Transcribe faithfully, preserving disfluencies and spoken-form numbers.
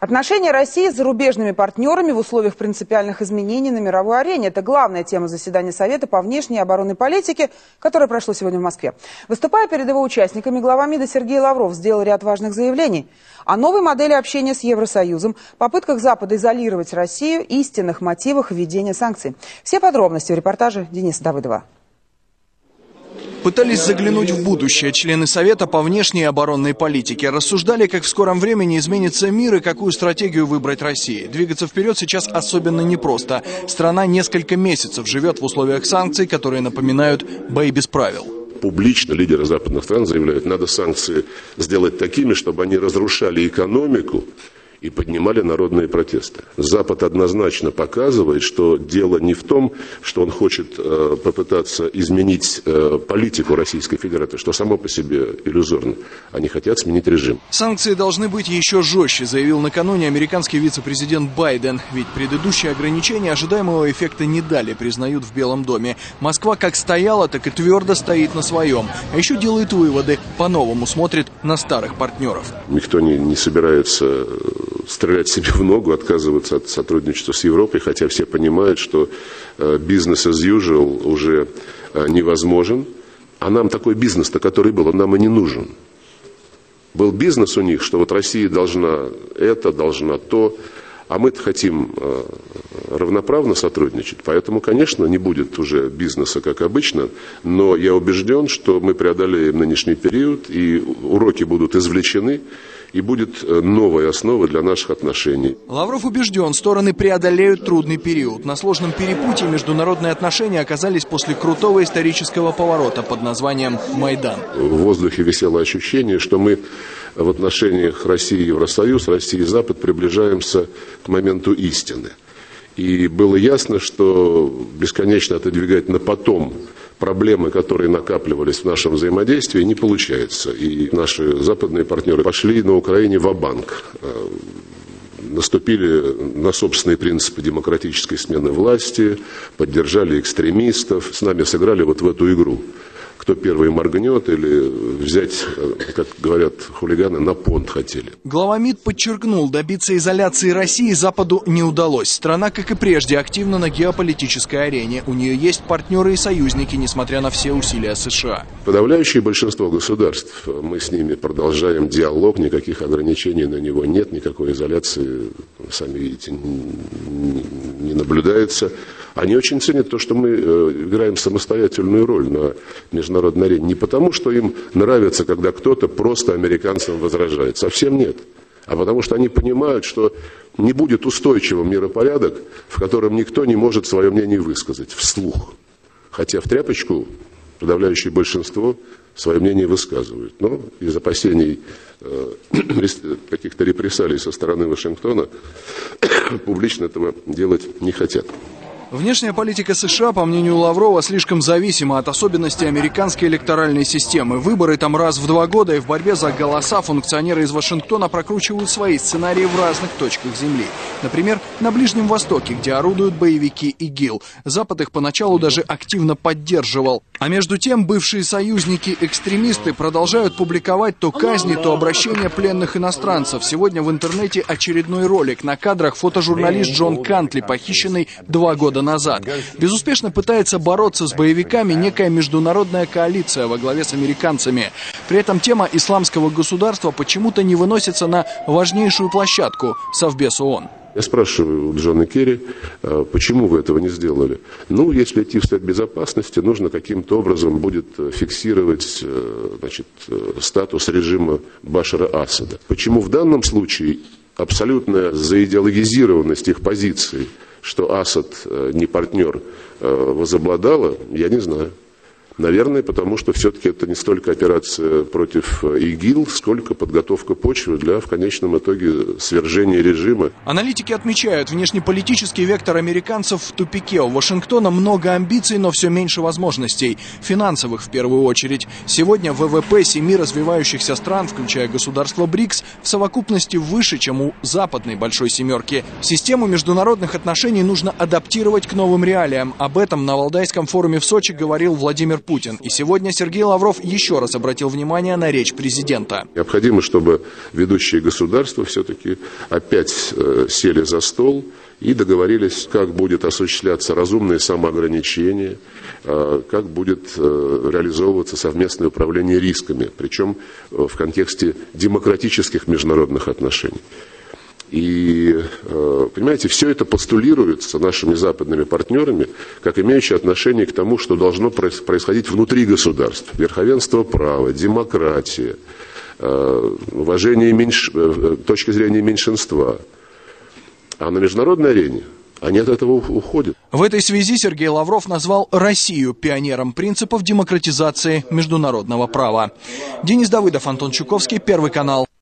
Отношения России с зарубежными партнерами в условиях принципиальных изменений на мировой арене – это главная тема заседания Совета по внешней и оборонной политике, которое прошло сегодня в Москве. Выступая перед его участниками, глава МИДа Сергей Лавров сделал ряд важных заявлений о новой модели общения с Евросоюзом, попытках Запада изолировать Россию, истинных мотивах введения санкций. Все подробности в репортаже Дениса Давыдова. Пытались заглянуть в будущее. Члены Совета по внешней и оборонной политике рассуждали, как в скором времени изменится мир и какую стратегию выбрать России. Двигаться вперед сейчас особенно непросто. Страна несколько месяцев живет в условиях санкций, которые напоминают бои без правил. Публично лидеры западных стран заявляют, надо санкции сделать такими, чтобы они разрушали экономику и поднимали народные протесты. Запад однозначно показывает, что дело не в том, что он хочет э, попытаться изменить э, политику Российской Федерации, что само по себе иллюзорно. Они хотят сменить режим. Санкции должны быть еще жестче, заявил накануне американский вице-президент Байден. Ведь предыдущие ограничения ожидаемого эффекта не дали, признают в Белом доме. Москва как стояла, так и твердо стоит на своем. А еще делает выводы, по-новому смотрит на старых партнеров. Никто не, не собирается стрелять себе в ногу, отказываться от сотрудничества с Европой, хотя все понимают, что бизнес as usual уже невозможен. А нам такой бизнес-то, который был, он нам и не нужен. Был бизнес у них, что вот Россия должна это, должна то, а мы-то хотим равноправно сотрудничать. Поэтому, конечно, не будет уже бизнеса, как обычно, но я убежден, что мы преодолеем нынешний период, и уроки будут извлечены, и будет новая основа для наших отношений. Лавров убежден, стороны преодолеют трудный период. На сложном перепутье международные отношения оказались после крутого исторического поворота под названием «Майдан». В воздухе висело ощущение, что мы в отношениях России и Евросоюз, России и Запад приближаемся к моменту истины. И было ясно, что бесконечно отодвигать на потом проблемы, которые накапливались в нашем взаимодействии, не получается. И наши западные партнеры пошли на Украине ва-банк. Наступили на собственные принципы демократической смены власти, поддержали экстремистов, с нами сыграли вот в эту игру. Кто первый моргнет, или взять, как говорят хулиганы, на понт хотели. Глава МИД подчеркнул, добиться изоляции России Западу не удалось. Страна, как и прежде, активна на геополитической арене. У нее есть партнеры и союзники, несмотря на все усилия США. Подавляющее большинство государств, мы с ними продолжаем диалог, никаких ограничений на него нет, никакой изоляции, сами видите, не наблюдается. Они очень ценят то, что мы играем самостоятельную роль на международной арене. Не потому, что им нравится, когда кто-то просто американцам возражает. Совсем нет. А потому, что они понимают, что не будет устойчивым миропорядок, в котором никто не может свое мнение высказать вслух. Хотя в тряпочку подавляющее большинство свое мнение высказывают. Но из опасений э, каких-то репрессалий со стороны Вашингтона публично этого делать не хотят. Внешняя политика США, по мнению Лаврова, слишком зависима от особенностей американской электоральной системы. Выборы там раз в два года, и в борьбе за голоса функционеры из Вашингтона прокручивают свои сценарии в разных точках земли. Например, на Ближнем Востоке, где орудуют боевики ИГИЛ. Запад их поначалу даже активно поддерживал. А между тем, бывшие союзники-экстремисты продолжают публиковать то казни, то обращения пленных иностранцев. Сегодня в интернете очередной ролик. На кадрах фотожурналист Джон Кантли, похищенный два года назад. Безуспешно пытается бороться с боевиками некая международная коалиция во главе с американцами. При этом тема исламского государства почему-то не выносится на важнейшую площадку – Совбез ООН. Я спрашиваю у Джона Керри, почему вы этого не сделали? Ну, если идти в Совет Безопасности, нужно каким-то образом будет фиксировать, значит, статус режима Башара Асада. Почему в данном случае абсолютная заидеологизированность их позиций, что Асад не партнер, возобладала, я не знаю. Наверное, потому что все-таки это не столько операция против ИГИЛ, сколько подготовка почвы для, в конечном итоге, свержения режима. Аналитики отмечают, внешнеполитический вектор американцев в тупике. У Вашингтона много амбиций, но все меньше возможностей. Финансовых в первую очередь. Сегодня ВВП семи развивающихся стран, включая государство БРИКС, в совокупности выше, чем у западной большой семерки. Систему международных отношений нужно адаптировать к новым реалиям. Об этом на Валдайском форуме в Сочи говорил Владимир Путин. И сегодня Сергей Лавров еще раз обратил внимание на речь президента. Необходимо, чтобы ведущие государства все-таки опять э, сели за стол и договорились, как будет осуществляться разумное самоограничение, э, как будет э, реализовываться совместное управление рисками, причем э, в контексте демократических международных отношений. И, понимаете, все это постулируется нашими западными партнерами, как имеющее отношение к тому, что должно происходить внутри государств. Верховенство права, демократия, уважение меньш... точки зрения меньшинства. А на международной арене они от этого уходят. В этой связи Сергей Лавров назвал Россию пионером принципов демократизации международного права. Денис Давыдов, Антон Чуковский, Первый канал.